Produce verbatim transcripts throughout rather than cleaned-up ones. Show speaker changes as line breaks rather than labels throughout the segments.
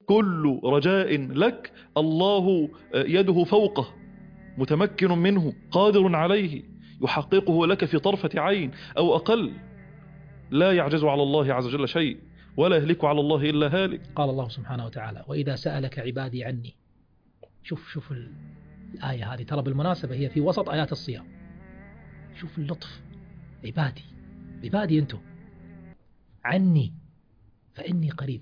كل رجاء لك الله يده فوقه، متمكن منه، قادر عليه، يحققه لك في طرفة عين أو أقل. لا يعجز على الله عز وجل شيء، ولا يهلك على الله إلا هالك.
قال الله سبحانه وتعالى: وإذا سألك عبادي عني. شوف شوف الآية هذه، ترى بالمناسبة هي في وسط آيات الصيام. شوف اللطف، عبادي عبادي أنتم عني فإني قريب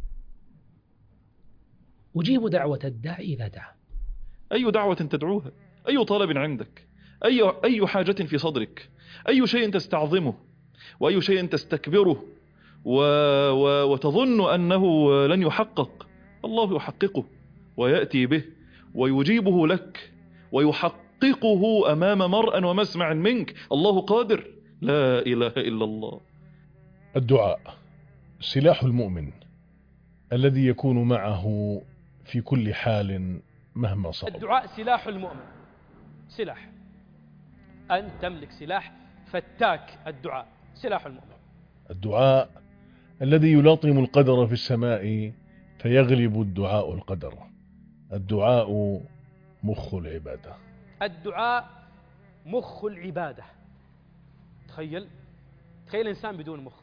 أجيب دعوة الداعي إذا دعا.
أي دعوة تدعوها، أي طلب عندك، أي, أي حاجة في صدرك، أي شيء تستعظمه وأي شيء تستكبره و... و... وتظن أنه لن يحقق، الله يحققه ويأتي به ويجيبه لك ويحققه أمام مرء ومسمع منك. الله قادر، لا إله إلا الله.
الدعاء سلاح المؤمن الذي يكون معه في كل حال مهما صار.
الدعاء سلاح المؤمن، سلاح. أن تملك سلاح فتاك. الدعاء سلاح المؤمن.
الدعاء الذي يلاطم القدر في السماء فيغلب الدعاء القدر. الدعاء مخ العبادة.
الدعاء مخ العبادة. تخيل تخيل إنسان بدون مخ،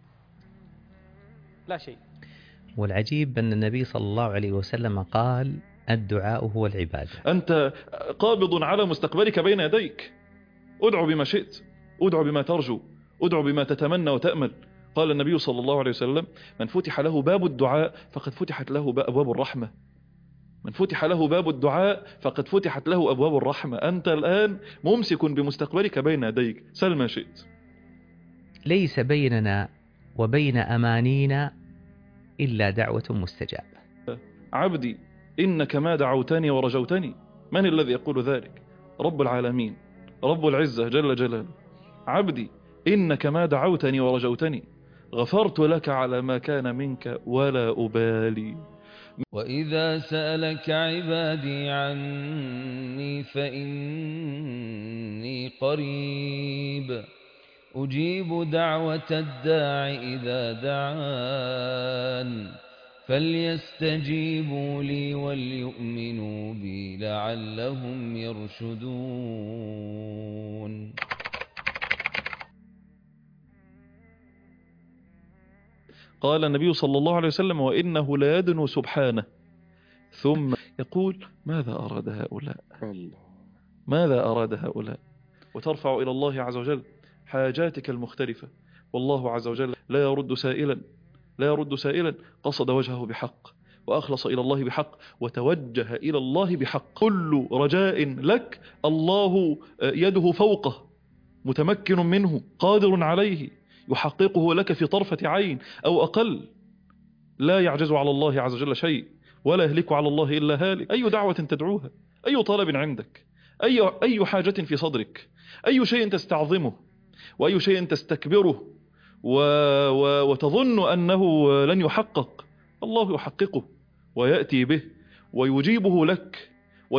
لا شيء.
والعجيب أن النبي صلى الله عليه وسلم قال: الدعاء هو العبادة.
أنت قابض على مستقبلك بين يديك، ادعو بما شئت، ادعو بما ترجو، ادعو بما تتمنى وتأمل. قال النبي صلى الله عليه وسلم: من فتح له باب الدعاء فقد فتحت له أبواب الرحمة. من فتح له باب الدعاء فقد فتحت له أبواب الرحمة. أنت الآن ممسك بمستقبلك بين يديك، سل ما شئت.
ليس بيننا وبين أمانينا إلا دعوة مستجابة.
عبدي إنك ما دعوتني ورجوتني. من الذي يقول ذلك؟ رب العالمين، رب العزة جل جلاله. عبدي إنك ما دعوتني ورجوتني، غفرت لك على ما كان منك ولا أبالي.
وإذا سألك عبادي عني فإني قريب أجيب دعوة الداع إذا دعان فليستجيبوا لي وليؤمنوا بي لعلهم يرشدون.
قال النبي صلى الله عليه وسلم: وإنه لا يدنو سبحانه ثم يقول: ماذا أراد هؤلاء؟ ماذا أراد هؤلاء؟ وترفع إلى الله عز وجل حاجاتك المختلفة، والله عز وجل لا يرد سائلا، لا يرد سائلا قصد وجهه بحق وأخلص إلى الله بحق وتوجه إلى الله بحق. كل رجاء لك الله يده فوقه، متمكن منه، قادر عليه، يحققه لك في طرفة عين أو أقل. لا يعجز على الله عز وجل شيء، ولا يهلك على الله إلا هالك. أي دعوة تدعوها، أي طلب عندك، أي, أي حاجة في صدرك، أي شيء تستعظمه وأي شيء تستكبره و... و... وتظن أنه لن يحقق، الله يحققه ويأتي به ويجيبه لك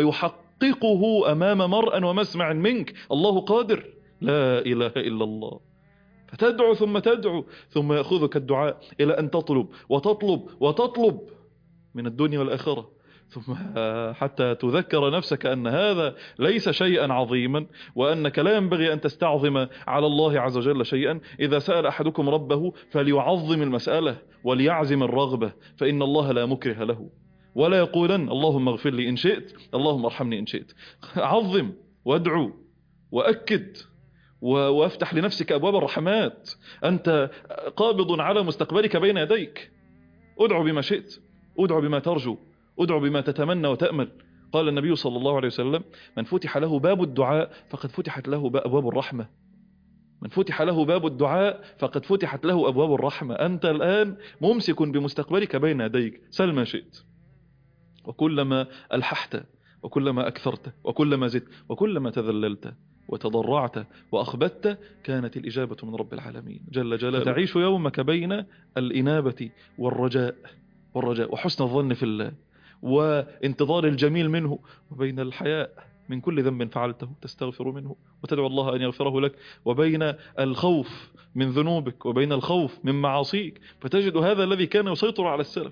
ويحققه أمام مرء ومسمع منك. الله قادر، لا إله إلا الله. فتدعو ثم تدعو ثم يأخذك الدعاء إلى أن تطلب وتطلب وتطلب من الدنيا والآخرة، ثم حتى تذكر نفسك أن هذا ليس شيئا عظيما، وأنك لا ينبغي أن تستعظم على الله عز وجل شيئا. إذا سأل أحدكم ربه فليعظم المسألة وليعزم الرغبة، فإن الله لا مكره له، ولا يقولن اللهم اغفر لي إن شئت، اللهم ارحمني إن شئت. عظم وادعو وأكد وافتح لنفسك أبواب الرحمات. أنت قابض على مستقبلك بين يديك، ادعو بما شئت، ادعو بما ترجو، ادعو بما تتمنى وتأمل. قال النبي صلى الله عليه وسلم: من فتح له باب الدعاء فقد فتحت له أبواب الرحمة. من فتح له باب الدعاء فقد فتحت له أبواب الرحمة. أنت الآن ممسك بمستقبلك بين يديك، سل ما شئت. وكلما ألححت وكلما أكثرت وكلما زدت وكلما تذللت وتضرعت وأخبت كانت الإجابة من رب العالمين جل جلاله. تعيش يومك بين الإنابة والرجاء والرجاء وحسن الظن في الله وانتظار الجميل منه، وبين الحياء من كل ذنب فعلته تستغفر منه وتدعو الله أن يغفره لك، وبين الخوف من ذنوبك وبين الخوف من معاصيك. فتجد هذا الذي كان يسيطر على السلف،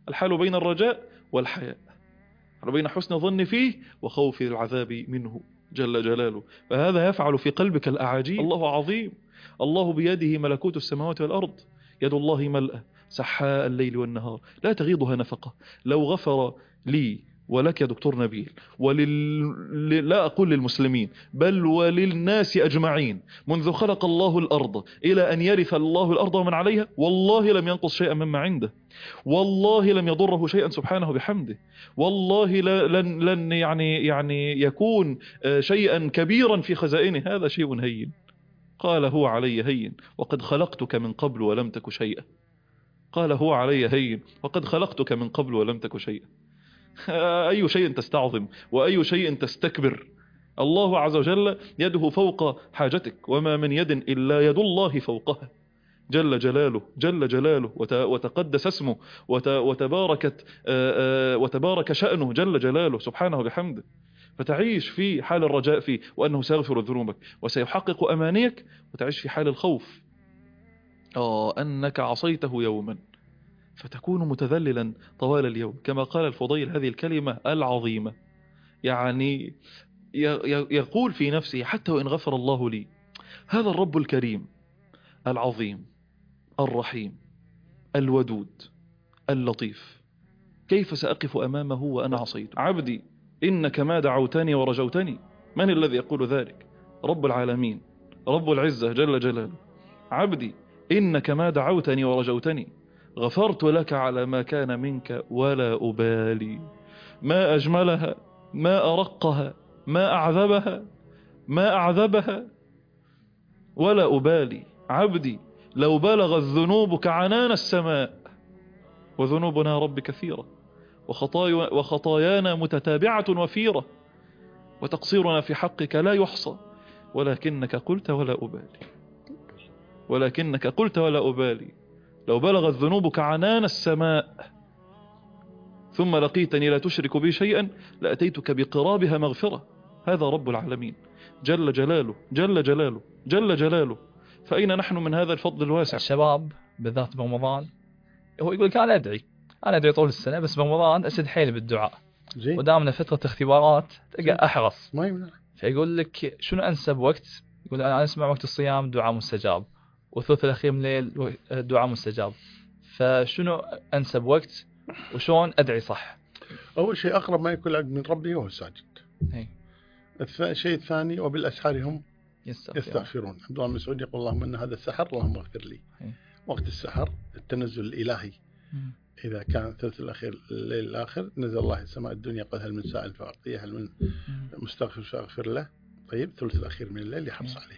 الحال بين الرجاء والحياء، بين حسن الظن فيه وخوف العذاب منه جل جلاله. فهذا يفعل في قلبك الأعاجيب. الله عظيم، الله بيده ملكوت السماوات والأرض، يد الله ملأة سحاء الليل والنهار لا تغيضها نفقة. لو غفر لي ولك يا دكتور نبيل ولل... لا أقول للمسلمين بل وللناس أجمعين منذ خلق الله الأرض إلى أن يرث الله الأرض ومن عليها، والله لم ينقص شيئا مما عنده، والله لم يضره شيئا سبحانه بحمده، والله لن, لن يعني, يعني يكون شيئا كبيرا في خزائنه، هذا شيء هين. قال هو علي هين وقد خلقتك من قبل ولم تك شيئا. قال هو علي هين وقد خلقتك من قبل ولم تك شيئا. أي شيء تستعظم وأي شيء تستكبر؟ الله عز وجل يده فوق حاجتك، وما من يد إلا يد الله فوقها جل جلاله جل جلاله وتقدس اسمه وتباركت وتبارك شأنه جل جلاله سبحانه بحمده. فتعيش في حال الرجاء فيه وأنه سيغفر ذنوبك وسيحقق أمانيك، وتعيش في حال الخوف آه أنك عصيته يوما فتكون متذللا طوال اليوم. كما قال الفضيل هذه الكلمة العظيمة، يعني يقول في نفسه حتى وإن غفر الله لي، هذا الرب الكريم العظيم الرحيم الودود اللطيف، كيف سأقف أمامه وأنا عصيت؟ عبدي إنك ما دعوتني ورجوتني. من الذي يقول ذلك؟ رب العالمين رب العزة جل جلاله. عبدي إنك ما دعوتني ورجوتني، غفرت لك على ما كان منك ولا أبالي. ما أجملها، ما أرقها، ما أعذبها، ما أعذبها، ولا أبالي. عبدي لو بلغت ذنوبك عنان السماء، وذنوبنا رب كثيرة وخطايانا متتابعة وفيرة، وتقصيرنا في حقك لا يحصى، ولكنك قلت ولا أبالي، ولكنك قلت ولا أبالي. لو بلغت ذنوبك عنان السماء ثم لقيتني لا تشرك بي شيئا لأتيتك بقرابها مغفرة. هذا رب العالمين جل جلاله جل جلاله جل جلاله. فأين نحن من هذا الفضل الواسع؟
الشباب بالذات برمضان هو يقول لك أنا أدعي أنا أدعي طول السنة، بس برمضان أشد حيلي بالدعاء، ودامنا فترة اختبارات تلقى أحرص، ما يمنع. فيقول لك شنو أنسب وقت؟ يقول أنا أسمع وقت الصيام دعاء مستجاب، والثلث الأخير من الليل دعاء مستجاب، فشنو أنسب وقت وشون أدعي صح؟
أول شيء أقرب ما يكون العبد من ربه وهو ساجد. الشيء الثاني وبالأسحار هم يستغفرون. عبد الله بن مسعود يقول اللهم إن هذا السحر اللهم اغفر لي. هي. وقت السحر التنزل الإلهي. مم. إذا كان الثلث الأخير الليل الآخر نزل الله السماء الدنيا قال هل من سائل فأعطيه، هل من مستغفر فأغفر له. طيب الثلث الأخير من الليل يحرص عليه.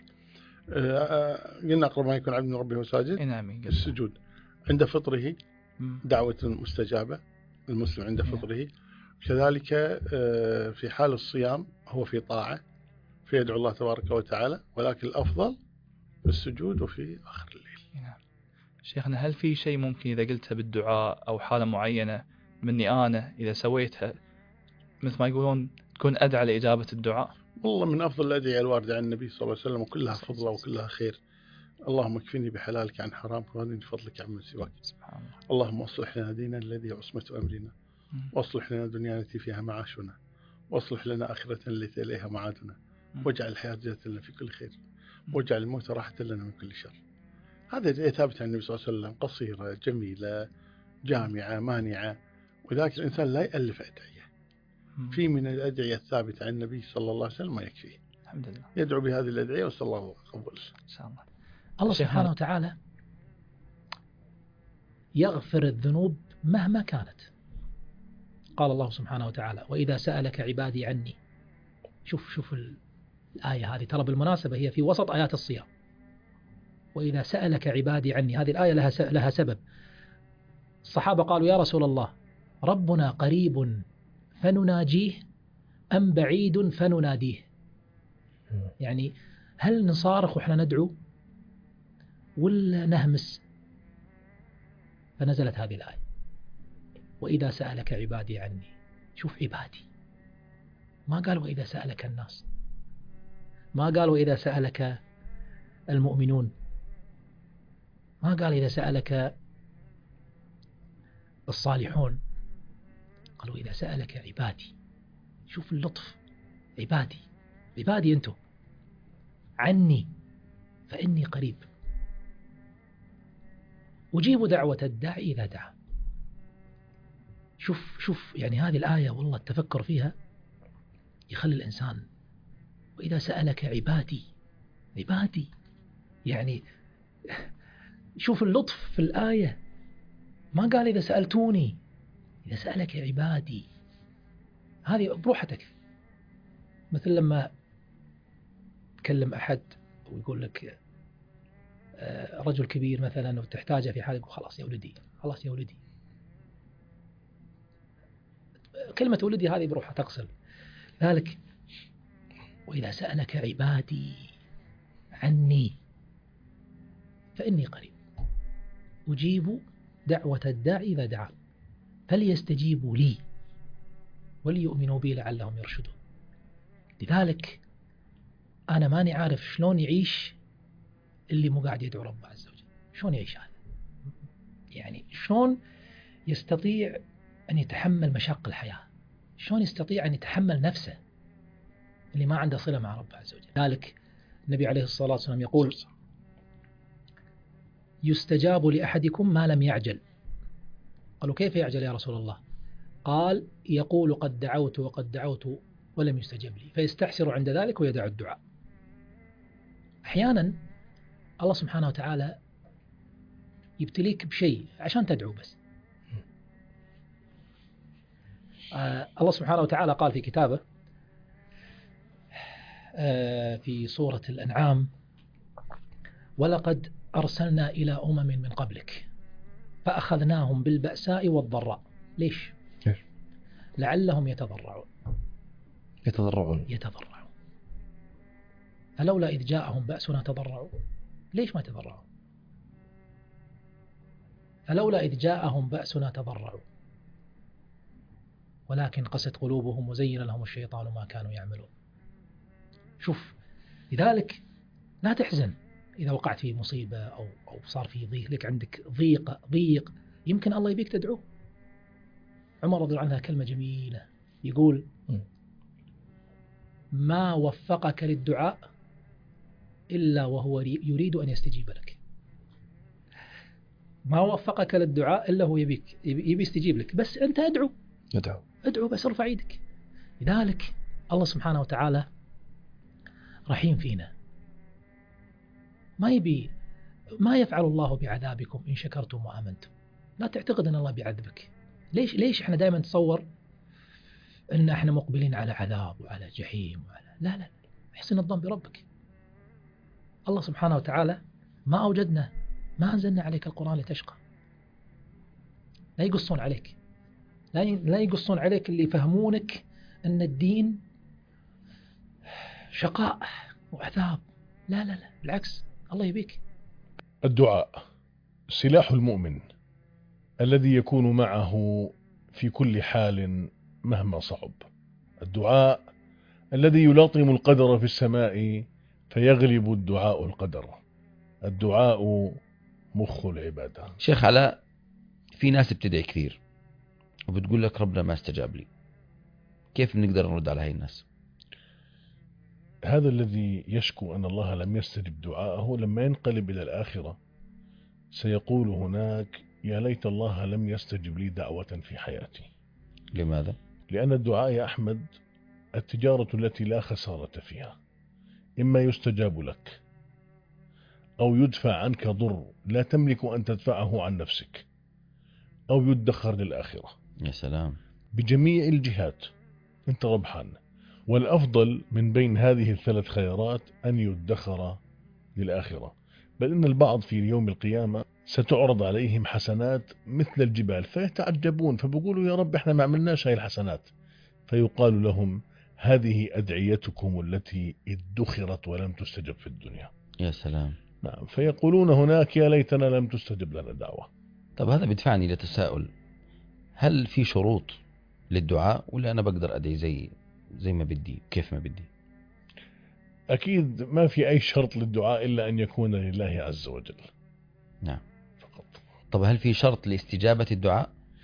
قلنا أقرب ما يكون عبد من ربه وساجد. السجود عند فطره دعوة مستجابة، المسلم عند فطره. كذلك في حال الصيام هو في طاعة فيدعو الله تبارك وتعالى، ولكن الأفضل في السجود وفي آخر الليل.
نعم. شيخنا هل في شيء ممكن إذا قلتها بالدعاء أو حالة معينة مني أنا إذا سويتها مثل ما يقولون تكون أدعى لإجابة الدعاء؟
والله من أفضل الأدعية الواردة عن النبي صلى الله عليه وسلم وكلها فضلة وكلها خير. اللهم اكفني بحلالك عن حرامك وغنني بفضلك عمن سواك. سبحان الله. اللهم اصلح لنا ديننا الذي عصمة أمرنا، واصلح لنا دنيانا التي فيها معاشنا، واصلح لنا آخرة التي إليها معادنا، واجعل الحياة زيادة لنا في كل خير، واجعل الموت راحة لنا من كل شر. هذا ثابت عن النبي صلى الله عليه وسلم، قصيرة جميلة جامعة مانعة، وذلك الإنسان لا يألف أدعية. في من الأدعية الثابتة عن النبي صلى الله عليه وسلم ما يكفيه. الحمد لله. يدعو بهذه الأدعية وصلى الله قبول إن شاء الله.
الله سبحانه وتعالى يغفر الذنوب مهما كانت. قال الله سبحانه وتعالى وإذا سألك عبادي عني. شوف شوف الآية هذه ترى بالمناسبة هي في وسط آيات الصيام. وإذا سألك عبادي عني، هذه الآية لها لها سبب. الصحابة قالوا يا رسول الله ربنا قريب فنناجيه أم بعيد فنناديه؟ يعني هل نصارخ وإحنا ندعو ولا نهمس؟ فنزلت هذه الآية وإذا سألك عبادي عني. شوف عبادي، ما قال وإذا سألك الناس، ما قال وإذا سألك المؤمنون، ما قال إذا سألك الصالحون، سألك عبادي، شوف اللطف، عبادي عبادي أنتم عني فإني قريب أجيب دعوة الداعي إذا دعا. شوف شوف يعني هذه الآية والله التفكر فيها يخلي الإنسان. وإذا سألك عبادي، عبادي يعني شوف اللطف في الآية، ما قال إذا سألتوني، إذا سألك عبادي هذه بروحتك. مثل لما تكلم أحد ويقول لك رجل كبير مثلا وتحتاجه في حاجة، خلاص يا ولدي، خلاص يا ولدي. كلمة ولدي هذه بروحها تغسل ذلك. وإذا سألك عبادي عني فإني قريب أجيب دعوة الداعي إذا دعا فليستجيبوا لي وليؤمنوا بي لعلهم يرشدون. لذلك أنا ماني عارف شلون يعيش اللي مو قاعد يدعو ربه عز وجل. شلون يعيش هذا؟ يعني شلون يستطيع أن يتحمل مشاق الحياة؟ شلون يستطيع أن يتحمل نفسه اللي ما عنده صلة مع ربه عز وجل؟ ذلك النبي عليه الصلاة والسلام يقول يستجاب لأحدكم ما لم يعجل. قالوا كيف يعجل يا رسول الله؟ قال يقول قد دعوت وقد دعوت ولم يستجب لي، فيستحسر عند ذلك ويدع الدعاء. أحيانا الله سبحانه وتعالى يبتليك بشيء عشان تدعو بس. آه الله سبحانه وتعالى قال في كتابه آه في سورة الأنعام ولقد أرسلنا إلى أمم من قبلك فأخذناهم بالبأساء والضراء. ليش؟ لعلهم يتضرعون
يتضرعون
يتضرعون فلولا إذ جاءهم بأسنا تضرعوا. ليش ما تضرعوا؟ فلولا إذ جاءهم بأسنا تضرعوا ولكن قست قلوبهم وزين لهم الشيطان ما كانوا يعملون. شوف لذلك لا تحزن إذا وقعت في مصيبة أو أو صار في ضيق لك، عندك ضيق ضيق يمكن الله يبيك تدعوه. عمر رضي الله عنه كلمة جميلة يقول ما وفقك للدعاء إلا وهو يريد أن يستجيب لك. ما وفقك للدعاء إلا هو يبيك يبي يستجيب لك، بس أنت أدعو
ادعو
ادعو بس ارفع يدك. لذلك الله سبحانه وتعالى رحيم فينا، ما يبي ما يفعل الله بعذابكم إن شكرتم وآمنتم. لا تعتقد أن الله بيعذبك. ليش ليش إحنا دائما نتصور أن إحنا مقبلين على عذاب وعلى جحيم وعلى لا لا احسن الظن بربك. الله سبحانه وتعالى ما أوجدنا ما أنزلنا عليك القرآن لتشقى. لا يقصون عليك، لا لا يقصون عليك اللي يفهمونك أن الدين شقاء وعذاب. لا لا لا بالعكس الله يبيك.
الدعاء سلاح المؤمن الذي يكون معه في كل حال مهما صعب. الدعاء الذي يلاطم القدر في السماء فيغلب الدعاء القدر. الدعاء مخ العبادة.
شيخ علاء، في ناس بتدعي كثير وبتقول لك ربنا ما استجاب لي، كيف نقدر نرد على هاي الناس؟
هذا الذي يشكو أن الله لم يستجب دعاءه لما ينقلب إلى الآخرة سيقول هناك يا ليت الله لم يستجب لي دعوة في حياتي.
لماذا؟
لأن الدعاء يا أحمد التجارة التي لا خسارة فيها، إما يستجاب لك أو يدفع عنك ضر لا تملك أن تدفعه عن نفسك، أو يدخر للآخرة.
يا سلام،
بجميع الجهات أنت ربحان. والأفضل من بين هذه الثلاث خيارات أن يدخر للآخرة. بل إن البعض في يوم القيامة ستعرض عليهم حسنات مثل الجبال فيتعجبون فبيقولوا يا رب احنا ما عملناش هاي الحسنات، فيقال لهم هذه أدعيتكم التي ادخرت ولم تستجب في الدنيا.
يا سلام.
نعم، فيقولون هناك يا ليتنا لم تستجب لنا دعوة.
طب هذا بيدفعني لتساؤل، هل في شروط للدعاء ولا أنا بقدر أدعي زي زي ما بدي كيف ما بدي؟
أكيد ما في أي شرط للدعاء إلا أن يكون لله عز وجل.
نعم
فقط.
طب هل في شرط لاستجابة الدعاء؟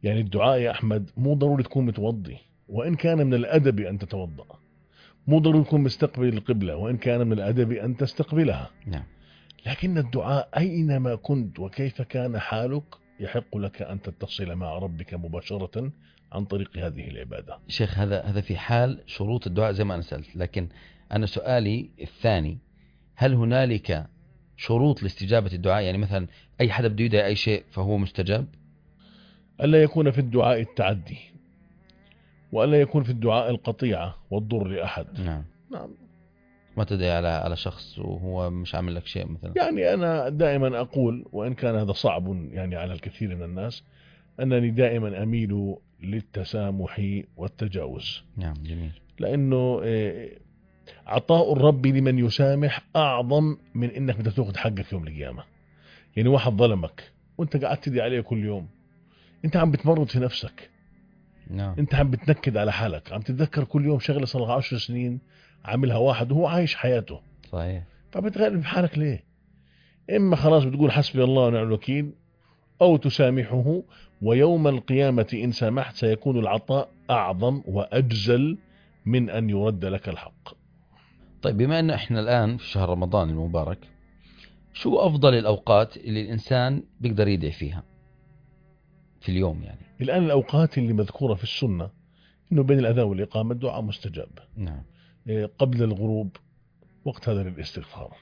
يعني الدعاء يا أحمد مو ضروري تكون متوضي وإن كان من الأدب أن تتوضأ، مو ضروري تكون مستقبل القبلة وإن كان من الأدب أن تستقبلها.
نعم.
لكن الدعاء أينما كنت وكيف كان حالك يحق لك أن تتصل مع ربك مباشرة عن طريق هذه العبادة.
شيخ هذا هذا في حال شروط الدعاء زي ما أنا سألت، لكن أنا سؤالي الثاني، هل هنالك شروط لاستجابة الدعاء؟ يعني مثلا أي حدا بده يدعي أي شيء فهو مستجاب؟
ألا يكون في الدعاء التعدي، وألا يكون في الدعاء القطيعة والضر لأحد.
نعم.
نعم.
ما تدعي على على شخص وهو مش عامل لك شيء مثلا.
يعني أنا دائما أقول وإن كان هذا صعب يعني على الكثير من الناس، أنني دائما أميل للتسامح والتجاوز.
نعم جميل.
لأنه عطاء الرب لمن يسامح أعظم من إنك بدك تأخذ حقك يوم القيامة. يعني واحد ظلمك وأنت قاعد تدعي عليه كل يوم، أنت عم بتمرض في نفسك.
نعم.
أنت عم بتنكد على حالك، عم تتذكر كل يوم شغلة صار لها عشر سنين عاملها واحد وهو عايش حياته.
صحيح.
فبتغلب بحالك ليه؟ إما خلاص بتقول حسبي الله ونعم الوكيل، أو تسامحه، ويوم القيامة إن سامحت سيكون العطاء أعظم وأجزل من أن يرد لك الحق.
طيب بما أن إحنا الآن في شهر رمضان المبارك، شو أفضل الأوقات اللي الإنسان بيقدر يدعي فيها في اليوم؟ يعني
الآن الأوقات اللي مذكورة في السنة إنه بين الأذان والإقامة الدعاء مستجاب.
نعم.
قبل الغروب وقت هذا للاستغفار،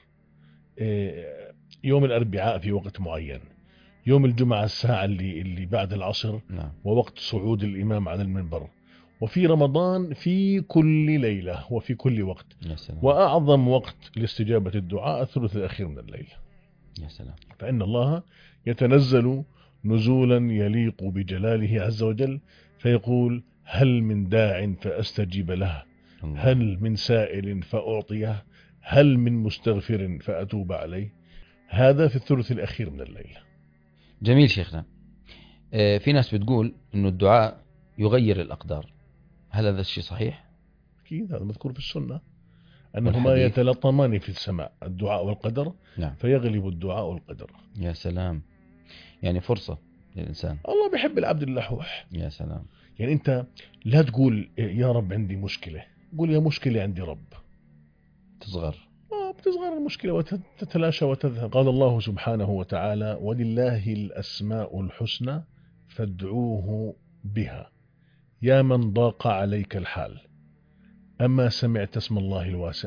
يوم الأربعاء في وقت معين، يوم الجمعة الساعة اللي اللي بعد العصر.
نعم.
ووقت صعود الإمام على المنبر، وفي رمضان في كل ليلة وفي كل وقت.
يا سلام.
وأعظم وقت لاستجابة الدعاء الثلث الأخير من الليل.
يا سلام.
فإن الله يتنزل نزولا يليق بجلاله عز وجل فيقول هل من داع فأستجيب له، هل من سائل فأعطيه، هل من مستغفر فأتوب عليه. هذا في الثلث الأخير من الليل.
جميل شيخنا. في ناس بتقول إنه الدعاء يغير الأقدار، هل هذا الشيء صحيح؟
أكيد هذا مذكور في السنة أنهما يتلطمان في السماء، الدعاء والقدر.
نعم.
فيغلب الدعاء والقدر.
يا سلام. يعني فرصة للإنسان.
الله بيحب العبد اللحوح.
يا سلام.
يعني أنت لا تقول يا رب عندي مشكلة، قول يا مشكلة عندي رب.
تصغر.
آه بتصغر المشكلة وتتلاشى وتذهب. قال الله سبحانه وتعالى ولله الأسماء الحسنى فادعوه بها يا من ضاق عليك الحال، أما سمعت اسم الله الواسع،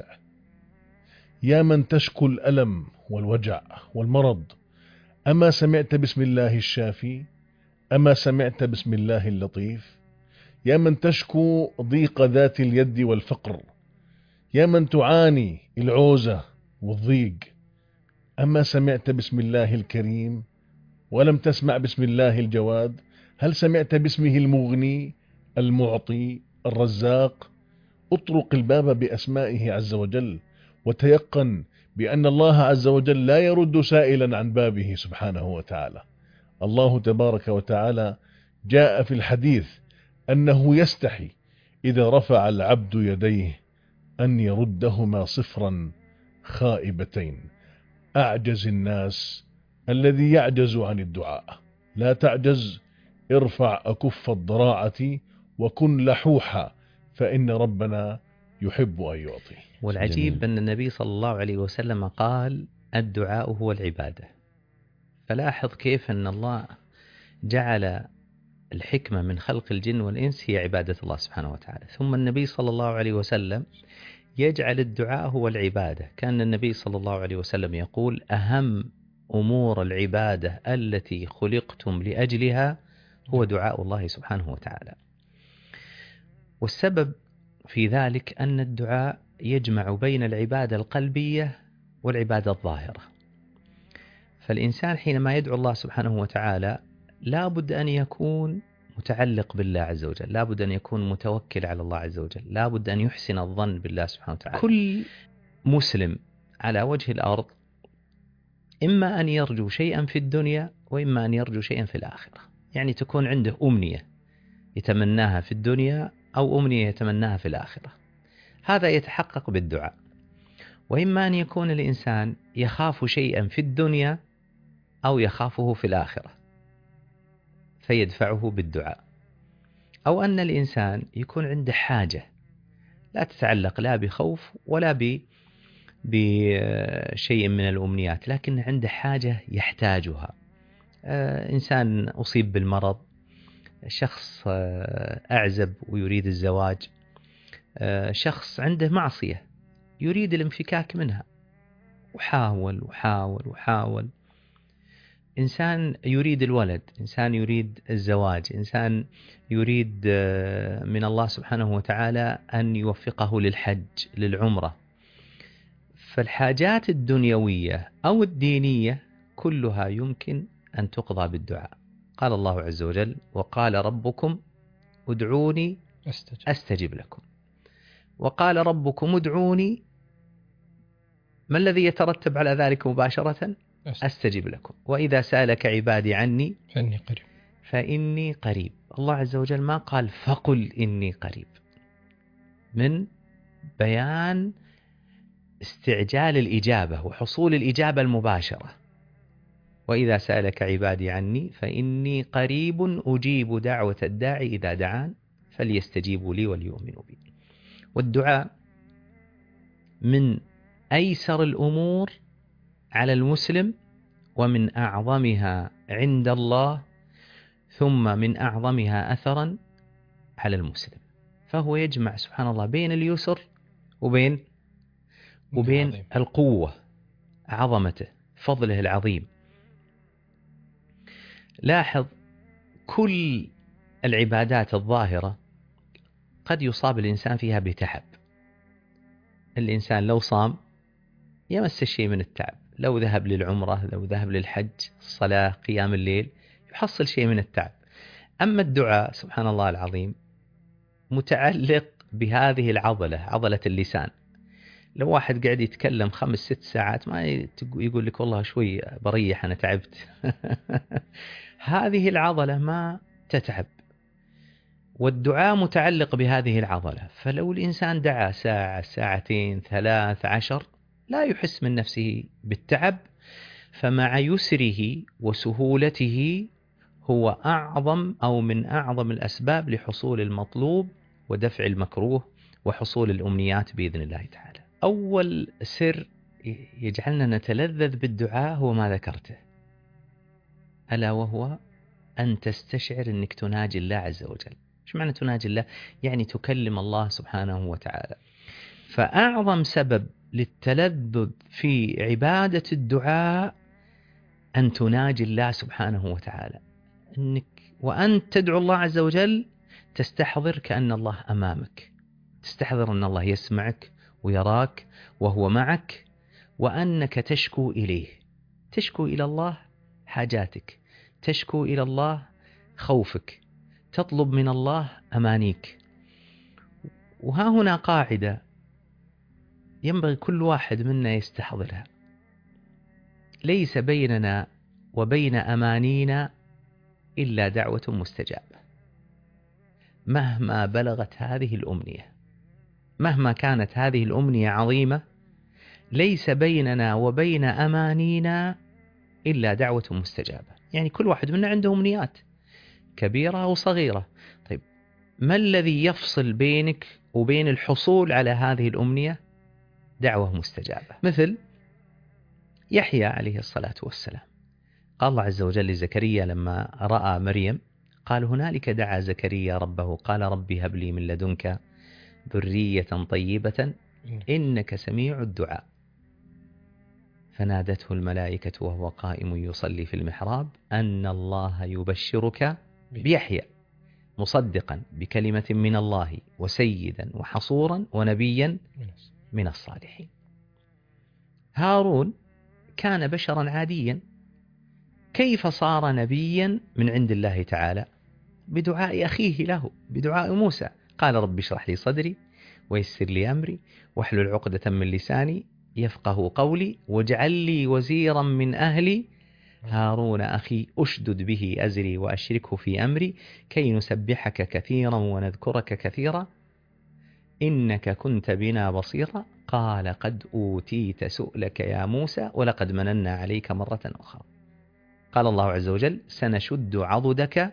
يا من تشكو الألم والوجع والمرض، أما سمعت باسم الله الشافي، أما سمعت باسم الله اللطيف، يا من تشكو ضيق ذات اليد والفقر، يا من تعاني العوزة والضيق، أما سمعت باسم الله الكريم ولم تسمع باسم الله الجواد، هل سمعت باسمه المغني المعطي الرزاق؟ اطرق الباب بأسمائه عز وجل وتيقن بأن الله عز وجل لا يرد سائلا عن بابه سبحانه وتعالى. الله تبارك وتعالى جاء في الحديث أنه يستحي إذا رفع العبد يديه أن يردهما صفرا خائبتين. أعجز الناس الذي يعجز عن الدعاء. لا تعجز، ارفع أكف الضراعة وكن لحوحا فإن ربنا يحب أن يعطي.
والعجيب أن النبي صلى الله عليه وسلم قال الدعاء هو العبادة. فلاحظ كيف أن الله جعل الحكمة من خلق الجن والإنس هي عبادة الله سبحانه وتعالى، ثم النبي صلى الله عليه وسلم يجعل الدعاء هو العبادة. كان النبي صلى الله عليه وسلم يقول أهم أمور العبادة التي خلقتم لأجلها هو دعاء الله سبحانه وتعالى. والسبب في ذلك أن الدعاء يجمع بين العبادة القلبية والعبادة الظاهرة. فالإنسان حينما يدعو الله سبحانه وتعالى لا بد أن يكون متعلق بالله عز وجل، لا بد أن يكون متوكل على الله عز وجل، لا بد أن يحسن الظن بالله سبحانه وتعالى. كل مسلم على وجه الأرض إما أن يرجو شيئا في الدنيا وإما أن يرجو شيئا في الآخرة. يعني تكون عنده أمنية يتمناها في الدنيا أو أمنية يتمناها في الآخرة، هذا يتحقق بالدعاء. وإما أن يكون الإنسان يخاف شيئا في الدنيا أو يخافه في الآخرة، فيدفعه بالدعاء، أو أن الإنسان يكون عنده حاجة لا تتعلق لا بخوف ولا ب بشيء من الأمنيات، لكن عنده حاجة يحتاجها. إنسان أصيب بالمرض، شخص أعزب ويريد الزواج، شخص عنده معصية يريد الانفكاك منها، وحاول وحاول وحاول. إنسان يريد الولد، إنسان يريد الزواج، إنسان يريد من الله سبحانه وتعالى أن يوفقه للحج للعمرة. فالحاجات الدنيوية أو الدينية كلها يمكن أن تقضى بالدعاء. قال الله عز وجل: وقال ربكم ادعوني أستجب لكم. وقال ربكم ادعوني، ما الذي يترتب على ذلك مباشرة؟ أستجب لكم. وإذا سألك عبادي عني
فإني قريب
فإني قريب. الله عز وجل ما قال فقل إني قريب، من بيان استعجال الإجابة وحصول الإجابة المباشرة. وإذا سألك عبادي عني فإني قريب أجيب دعوة الداعي إذا دعان فليستجيبوا لي وليؤمنوا بي. والدعاء من أيسر الأمور على المسلم، ومن أعظمها عند الله، ثم من أعظمها أثرا على المسلم. فهو يجمع سبحان الله بين اليسر وبين وبين عظيم. القوة، عظمته، فضله العظيم. لاحظ كل العبادات الظاهرة قد يصاب الإنسان فيها بتعب. الإنسان لو صام يمس الشيء من التعب، لو ذهب للعمرة، لو ذهب للحج، الصلاة، قيام الليل، يحصل شيء من التعب. أما الدعاء سبحان الله العظيم متعلق بهذه العضلة، عضلة اللسان. لو واحد قاعد يتكلم خمس ست ساعات ما يقول لك والله شوي بريح أنا تعبت هذه العضلة ما تتعب، والدعاء متعلق بهذه العضلة. فلو الإنسان دعا ساعة، ساعتين، ثلاث، عشر، لا يحس من نفسه بالتعب، فمع يسره وسهولته هو أعظم أو من أعظم الأسباب لحصول المطلوب ودفع المكروه وحصول الأمنيات بإذن الله تعالى. أول سر يجعلنا نتلذذ بالدعاء هو ما ذكرته، ألا وهو أن تستشعر أنك تناجي الله عز وجل. إيش معنى تناجي الله؟ يعني تكلم الله سبحانه وتعالى. فأعظم سبب للتلذذ في عبادة الدعاء أن تناجي الله سبحانه وتعالى، أنك وأنت تدعو الله عز وجل تستحضر كأن الله أمامك، تستحضر أن الله يسمعك ويراك وهو معك، وأنك تشكو إليه، تشكو إلى الله حاجاتك، تشكو إلى الله خوفك، تطلب من الله أمانيك. وها هنا قاعدة ينبغي كل واحد منا يستحضرها: ليس بيننا وبين أمانينا إلا دعوة مستجابة. مهما بلغت هذه الأمنية، مهما كانت هذه الأمنية عظيمة، ليس بيننا وبين أمانينا إلا دعوة مستجابة. يعني كل واحد منا عنده أمنيات كبيرة أو صغيرة. طيب ما الذي يفصل بينك وبين الحصول على هذه الأمنية؟ دعوة مستجابة. مثل يحيى عليه الصلاة والسلام، قال الله عز وجل لزكريا لما رأى مريم، قال هنالك دعا زكريا ربه قال ربي هب لي من لدنك ذرية طيبة إنك سميع الدعاء. فنادته الملائكة وهو قائم يصلي في المحراب أن الله يبشرك بيحيى مصدقا بكلمة من الله وسيدا وحصورا ونبيا من الصالحين. هارون كان بشرا عاديا، كيف صار نبيا من عند الله تعالى؟ بدعاء أخيه له، بدعاء موسى. قال رب اشرح لي صدري ويسر لي أمري واحلل عقدة من لساني يفقه قولي واجعل لي وزيرا من أهلي هارون أخي أشدد به أزري وأشركه في أمري كي نسبحك كثيرا ونذكرك كثيرا إنك كنت بنا بصيرا قال قد أوتيت سؤلك يا موسى ولقد مننا عليك مرة أخرى. قال الله عز وجل سنشد عضدك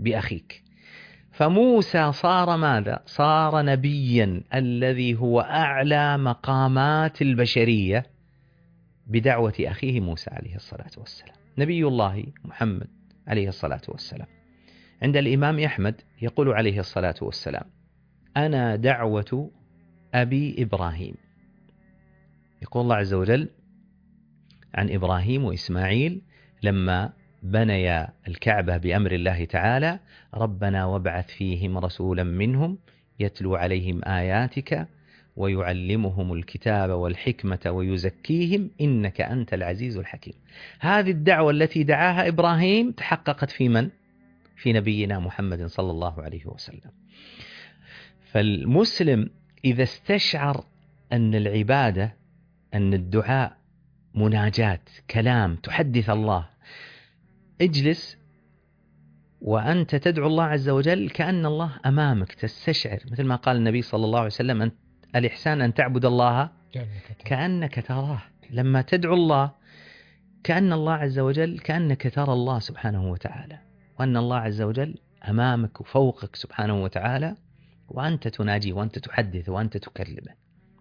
بأخيك. فموسى صار ماذا؟ صار نبيا الذي هو أعلى مقامات البشرية بدعوة أخيه موسى عليه الصلاة والسلام. نبي الله محمد عليه الصلاة والسلام عند الإمام أحمد يقول عليه الصلاة والسلام: أنا دعوة أبي إبراهيم. يقول الله عز وجل عن إبراهيم وإسماعيل لما بنيا الكعبة بأمر الله تعالى: ربنا وابعث فيهم رسولا منهم يتلو عليهم آياتك ويعلمهم الكتاب والحكمة ويزكيهم إنك أنت العزيز الحكيم. هذه الدعوة التي دعاها إبراهيم تحققت في من؟ في نبينا محمد صلى الله عليه وسلم. فالمسلم إذا استشعر أن العبادة، أن الدعاء مناجاة، كلام، تحدث الله، اجلس وأنت تدعو الله عز وجل كأن الله أمامك، تستشعر مثل ما قال النبي صلى الله عليه وسلم: أن الإحسان أن تعبد الله كأنك تراه. لما تدعو الله كأن الله عز وجل، كأنك ترى الله سبحانه وتعالى، وأن الله عز وجل أمامك وفوقك سبحانه وتعالى، وأنت تناجي وأنت تحدث وأنت تكلمه.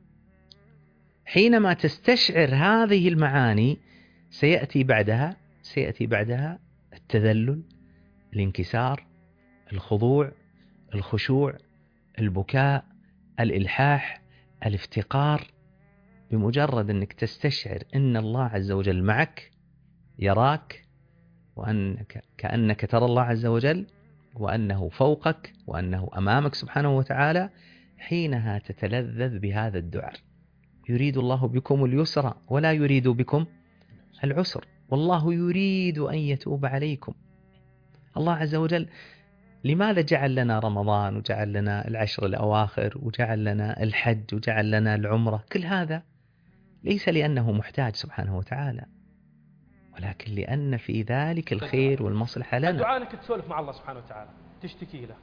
حينما تستشعر هذه المعاني سيأتي بعدها سيأتي بعدها التذلل، الانكسار، الخضوع، الخشوع، البكاء، الإلحاح، الافتقار. بمجرد أنك تستشعر أن الله عز وجل معك، يراك، وأنك كأنك ترى الله عز وجل، وأنه فوقك، وأنه أمامك سبحانه وتعالى، حينها تتلذذ بهذا الدعاء. يريد الله بكم اليسر ولا يريد بكم العسر، والله يريد أن يتوب عليكم. الله عز وجل لماذا جعل لنا رمضان، وجعل لنا العشر الأواخر، وجعل لنا الحج، وجعل لنا العمرة؟ كل هذا ليس لأنه محتاج سبحانه وتعالى، ولكن لأن في ذلك الخير والمصلحة لنا.
الدعاء أنك تسولف مع الله سبحانه وتعالى، تشتكي له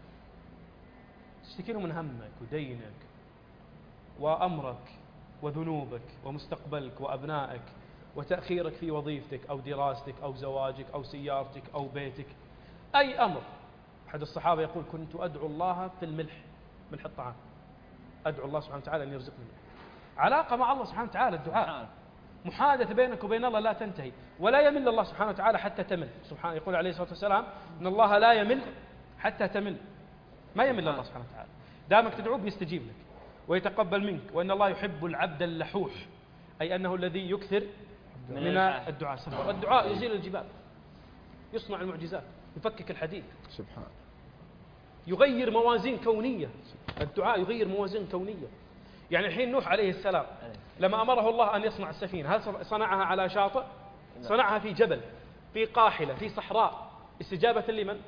تشتكي له من همك ودينك وأمرك وذنوبك ومستقبلك وأبنائك وتأخيرك في وظيفتك أو دراستك أو زواجك أو سيارتك أو بيتك، أي أمر. أحد الصحابة يقول: كنت أدعو الله في الملح، ملح الطعام، أدعو الله سبحانه وتعالى أن يرزقني الملح. علاقة مع الله سبحانه وتعالى، الدعاء محادثة بينك وبين الله لا تنتهي، ولا يمل الله سبحانه وتعالى حتى تمل. سبحانه يقول عليه الصلاة والسلام: إن الله لا يمل حتى تمل. ما يمل الله سبحانه وتعالى، دامك تدعوه بيستجيب لك ويتقبل منك. وإن الله يحب العبد اللحوح، أي أنه الذي يكثر من الدعاء. سبحانه الدعاء يزيل الجبال، يصنع المعجزات، يفكك الحديد، سبحان، يغير موازين كونية. الدعاء يغير موازين كونية. يعني الحين نوح عليه السلام لما أمره الله أن يصنع السفينة، هل صنعها على شاطئ؟ صنعها في جبل، في قاحلة، في صحراء، استجابة لمن؟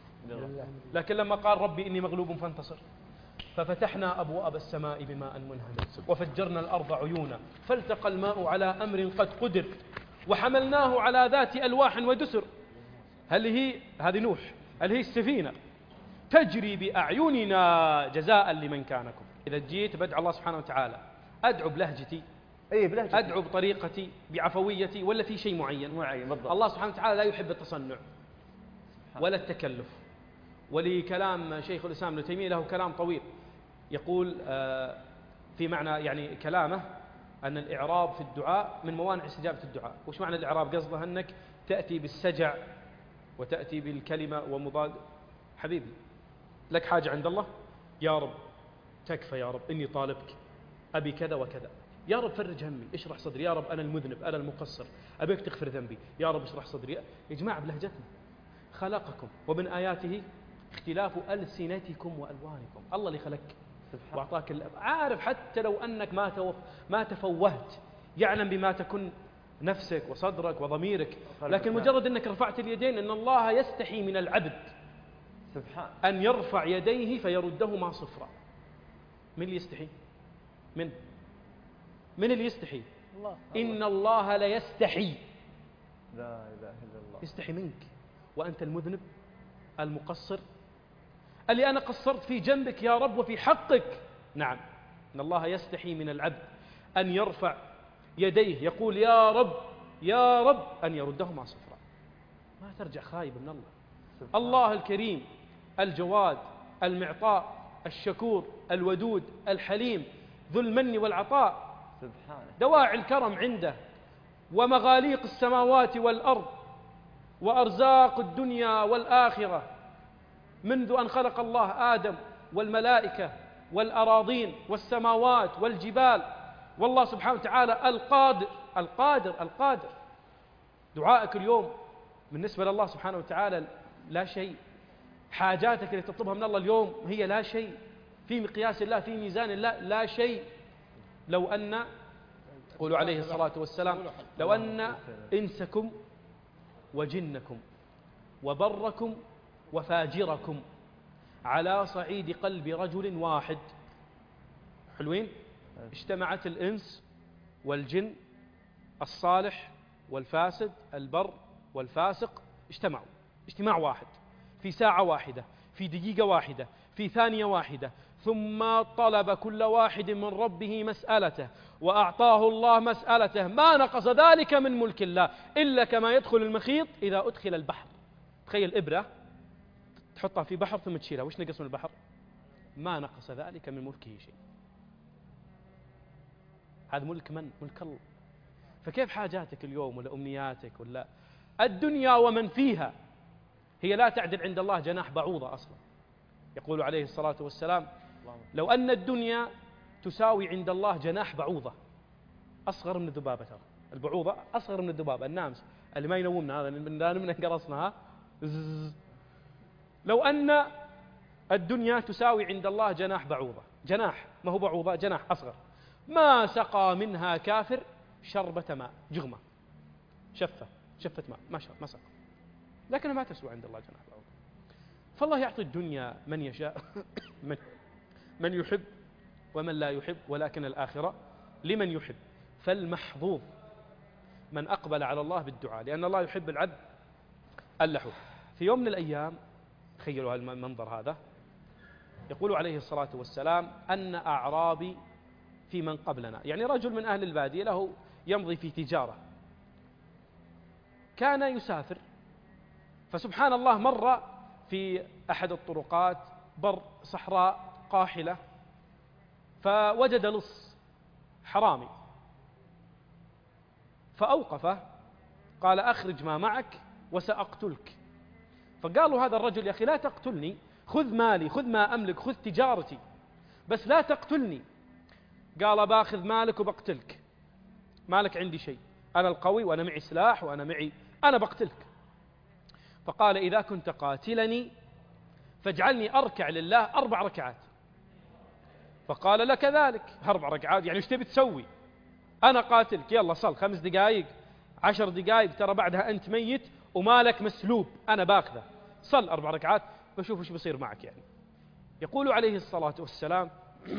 لكن لما قال: ربي إني مغلوب فانتصر، ففتحنا أبواب السماء بماء منهمر وفجرنا الأرض عيونا فالتقى الماء على أمر قد قدر وحملناه على ذات ألواح ودسر. هل هي هذه نوح؟ هل هي السفينة تجري بأعيننا جزاء لمن كانكم. إذا جيت بدعو الله سبحانه وتعالى، أدعو بلهجتي، أي بلهجتي، أدعو بطريقتي، بعفويتي، ولا في شيء معين معين بالضبط. الله سبحانه وتعالى لا يحب التصنع ولا التكلف. ولكلام شيخ الإسلام ابن تيمية له كلام طويل، يقول في معنى يعني كلامه أن الإعراب في الدعاء من موانع استجابة الدعاء. وش معنى الإعراب؟ قصده أنك تأتي بالسجع وتأتي بالكلمة ومضاد. حبيبي لك حاجة عند الله، يا رب تكفى، يا رب إني طالبك، أبي كذا وكذا، يا رب فرج همي، اشرح صدري، يا رب أنا المذنب، أنا المقصر، أبيك تغفر ذنبي، يا رب اشرح صدري. يا جماعة بلهجتنا. خلقكم ومن آياته اختلاف ألسنتكم وألوانكم. الله اللي خلقك وأعطاك، عارف حتى لو أنك ما توف ما تفوهت، يعلم بما تكن نفسك وصدرك وضميرك، لكن مجرد أنك رفعت اليدين، أن الله يستحي من العبد سبحان أن يرفع يديه فيردهما صفرا. من اللي يستحي؟ من من اللي يستحي؟ الله. إن الله لا يستحي، لا إله إلا الله، يستحي منك وأنت المذنب المقصر اللي أنا قصرت في جنبك يا رب وفي حقك. نعم، إن الله يستحي من العبد أن يرفع يديه يقول يا رب يا رب، أن يردهما صفرا. ما ترجع خايب من الله. الله الكريم الجواد المعطاء الشكور الودود الحليم ذو المن والعطاء، دواعي الكرم عنده ومغاليق السماوات والأرض وأرزاق الدنيا والآخرة، منذ أن خلق الله آدم والملائكة والأراضين والسماوات والجبال، والله سبحانه وتعالى القادر القادر القادر. دعائك اليوم بالنسبة لله سبحانه وتعالى لا شيء، حاجاتك اللي تطلبها من الله اليوم هي لا شيء في مقياس الله، في ميزان الله لا شيء. لو أن قولوا عليه الصلاة والسلام لو أن إنسكم وجنكم وبركم وفاجركم على صعيد قلب رجل واحد، حلوين، اجتمعت الإنس والجن الصالح والفاسد البر والفاسق، اجتمعوا اجتماع واحد في ساعة واحدة في دقيقة واحدة في ثانية واحدة، ثم طلب كل واحد من ربه مسألته وأعطاه الله مسألته، ما نقص ذلك من ملك الله إلا كما يدخل المخيط إذا أدخل البحر. تخيل إبرة تحطها في بحر ثم تشيلها، وش نقص من البحر؟ ما نقص ذلك من ملكه شيء. هذا ملك من؟ ملك الله. فكيف حاجاتك اليوم ولا أمنياتك ولا الدنيا ومن فيها؟ هي لا تعدل عند الله جناح بعوضة أصلا. يقول عليه الصلاة والسلام لو أن الدنيا تساوي عند الله جناح بعوضة، أصغر من الذبابة، ترى البعوضة أصغر من الذبابة النامس اللي ما ينومنا، هذا لا نمنا انقرصنا. لو أن الدنيا تساوي عند الله جناح بعوضة، جناح ما هو بعوضة، جناح أصغر، ما سقى منها كافر شربة ماء، جغمة شفة شفة ماء ما شرب ما سقى، لكنها ما تسوى عند الله جناح بعوضة. فالله يعطي الدنيا من يشاء من, من يحب ومن لا يحب، ولكن الآخرة لمن يحب. فالمحظوظ من أقبل على الله بالدعاء، لأن الله يحب العبد اللحوف. في يوم من الأيام تخيلوا المنظر هذا، يقول عليه الصلاة والسلام أن أعرابي في من قبلنا، يعني رجل من أهل البادية له يمضي في تجارة، كان يسافر، فسبحان الله مر في أحد الطرقات بر صحراء قاحلة، فوجد لص حرامي فأوقفه، قال أخرج ما معك وسأقتلك. فقالوا هذا الرجل يا أخي لا تقتلني، خذ مالي خذ ما أملك خذ تجارتي، بس لا تقتلني. قال باخذ مالك وبقتلك، مالك عندي شيء، أنا القوي وأنا معي سلاح وأنا معي أنا بقتلك. فقال إذا كنت قاتلني فاجعلني أركع لله أربع ركعات. فقال لك ذلك، أربع ركعات يعني ايش تبي تسوي؟ أنا قاتلك، يلا صل خمس دقائق عشر دقائق، ترى بعدها أنت ميت ومالك مسلوب، أنا باخذه، صل أربع ركعات بشوف ايش بيصير معك. يعني يقول عليه الصلاة والسلام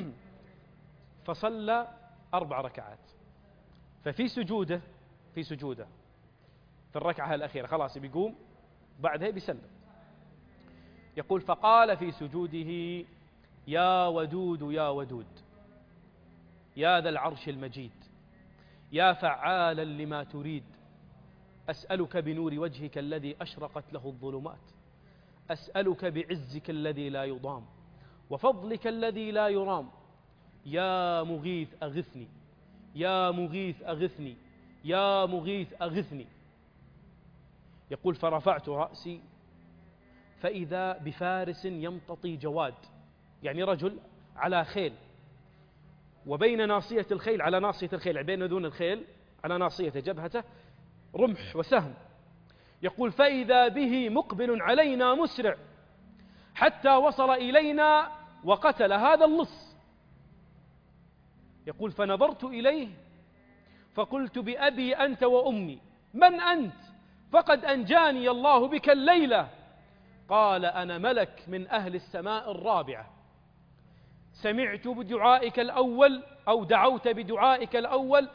فصلى أربع ركعات، ففي سجوده في سجوده في الركعة الأخيرة خلاص بيقوم بعدها بيسلم، يقول فقال في سجوده يا ودود يا ودود يا ذا العرش المجيد يا فعالا لما تريد، أسألك بنور وجهك الذي أشرقت له الظلمات، أسألك بعزك الذي لا يضام وفضلك الذي لا يرام، يا مغيث أغثني يا مغيث أغثني يا مغيث أغثني. يقول فرفعت رأسي فإذا بفارس يمتطي جواد، يعني رجل على خيل، وبين ناصية الخيل على ناصية الخيل بين ذون الخيل على ناصية جبهته رمح وسهم. يقول فإذا به مقبل علينا مسرع حتى وصل إلينا وقتل هذا اللص. يقول فنظرت إليه فقلت بأبي أنت وأمي من أنت؟ فقد أنجاني الله بك الليلة. قال أنا ملك من أهل السماء الرابعة، سمعت بدعائك الأول أو دعوت بدعائك الأول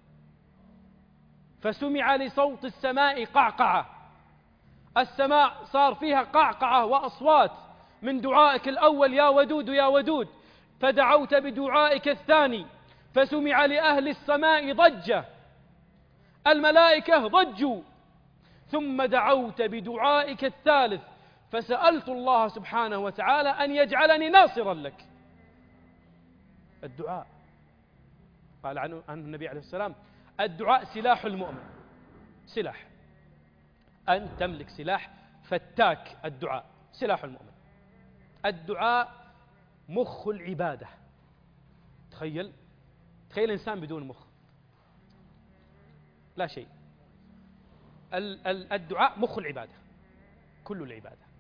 فسمع لصوت السماء قعقعة، السماء صار فيها قعقعة وأصوات من دعائك الأول يا ودود يا ودود، فدعوت بدعائك الثاني فسمع لأهل السماء ضجة، الملائكة ضجوا، ثم دعوت بدعائك الثالث فسألت الله سبحانه وتعالى أن يجعلني ناصرا لك. الدعاء قال عنه النبي عليه السلام: الدعاء سلاح المؤمن. سلاح، أن تملك سلاح فتاك. الدعاء سلاح المؤمن. الدعاء مخ العبادة. تخيل تخيل إنسان بدون مخ، لا شيء. الدعاء مخ العبادة، كل العبادة.